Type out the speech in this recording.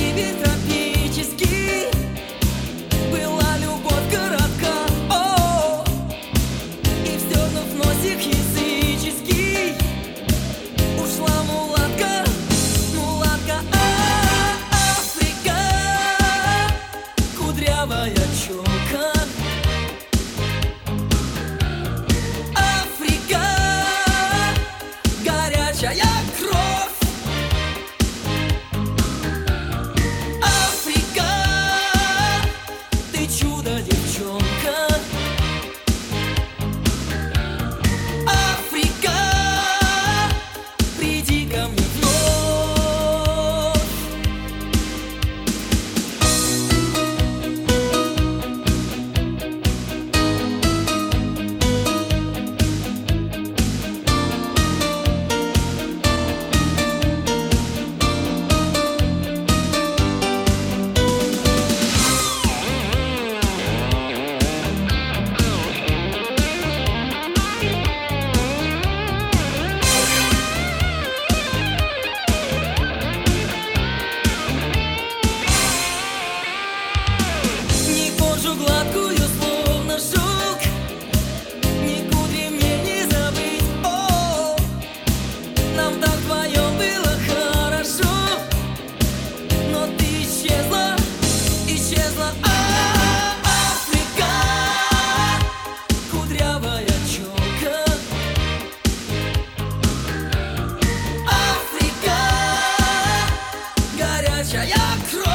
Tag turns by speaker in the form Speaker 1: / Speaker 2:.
Speaker 1: вид тропический, была любовь городка, о, и вздернув носик языческий, ушла мулатка, мулатка, Африка, кудрявая челка. Африка, горячая кровь. Африка, ты чудо, девчонка. Африка, приди ко мне вновь. Ни кожу гладкую, словно шелк, ни кудри мне не забыть, о, нам так вдвоем было хорошо, но ты исчезла, исчезла, Африка, кудрявая челка. Африка, горячая кровь.